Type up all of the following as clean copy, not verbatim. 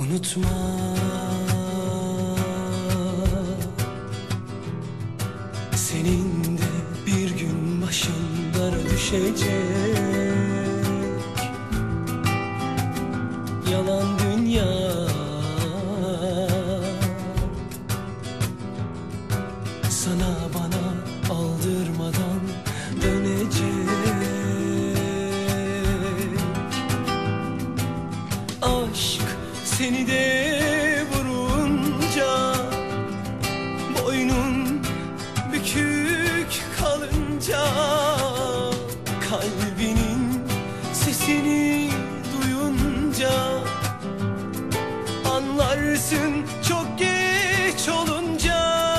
Unutma, senin de bir gün başın dara düşecek. Yalan dünya sana bana aldırmadan dönecek. Aşk seni de vurunca, boynun bükük kalınca, kalbinin sesini duyunca anlarsın çok geç olunca.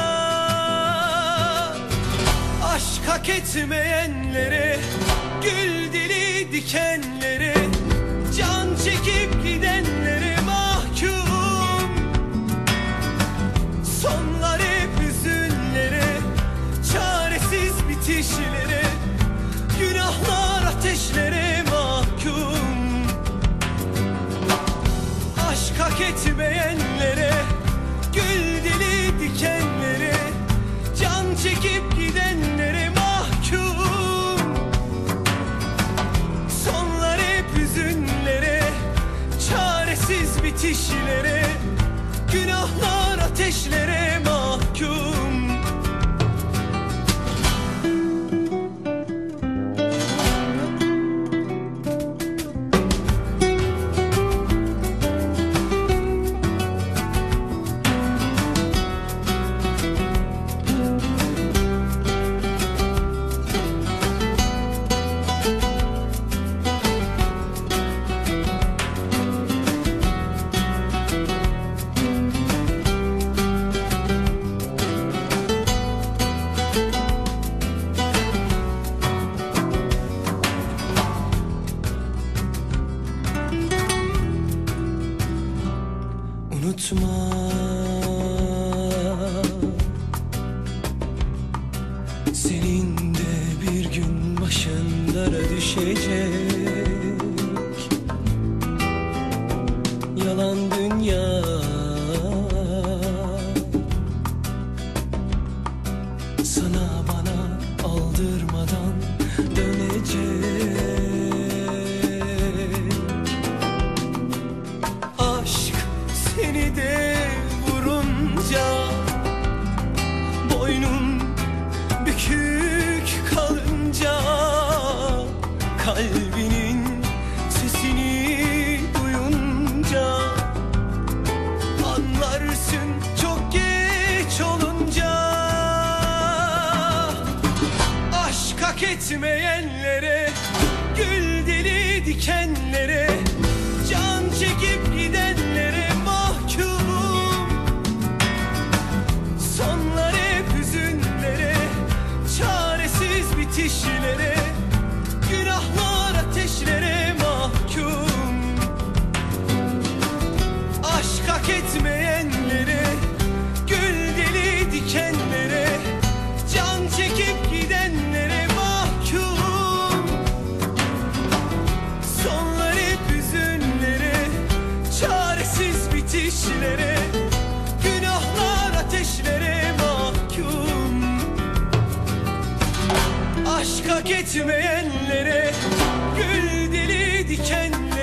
Aşk hak etmeyenlere, gül dili dikenlere, can çekip gidenlere mahkum. Sonlar hep hüzünlere, çaresiz bitişlere, günahlar ateşlere mahkum. Aşk hak etmeyenlere, gül dili dikenlere, can çekip gidenlere mahkum. Sonlar hep hüzünlere, çaresiz bitişlere, günahlar ateşlere mahkum. Unutma, senin de bir gün başın dara düşecek. Yalan dünya sana bana aldırmadan dönecek. Aşk seni de vurunca, boynun bükük kalınca, kalbinin sesini duyunca anlarsın çok geç olunca. Aşk hak etmeyenlere, gül dili dikenlere, can çekip gidenlere mahkum. Sonlar hep hüzünlere, çaresiz bitişlere, günahlar ateşlere mahkum. Aşk hak etmeyenlere, gül dili dikenlere, can çekip gidenlere mahkum. Sonlar hep hüzünlere, çaresiz bitişlere, günahlar ateşlere mahkum. Aşk hak etmeyenlere, gül dili dikenlere,